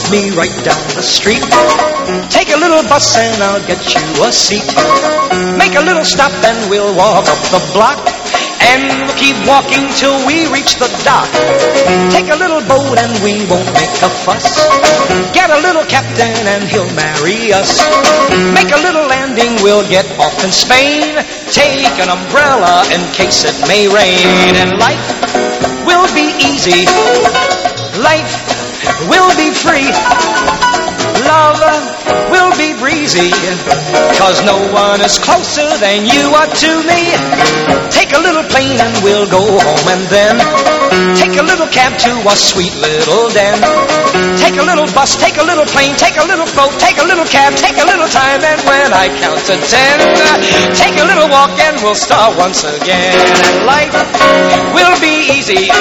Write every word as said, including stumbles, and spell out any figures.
me right down the street. Take a little bus and I'll get you a seat. Make a little stop and we'll walk up the block. And we'll keep walking till we reach the dock. Take a little boat and we won't make a fuss. Get a little captain and he'll marry us. Make a little landing, we'll get off in Spain. Take an umbrella in case it may rain. And life will be easy. Life will be free. Love will be breezy, 'cause no one is closer than you are to me. Take a little plane and we'll go home, and then take a little cab to a sweet little den. Take a little bus, take a little plane, take a little boat, take a little cab, take a little time, and when I count to ten, take a little walk and we'll start once again. And life will be easy.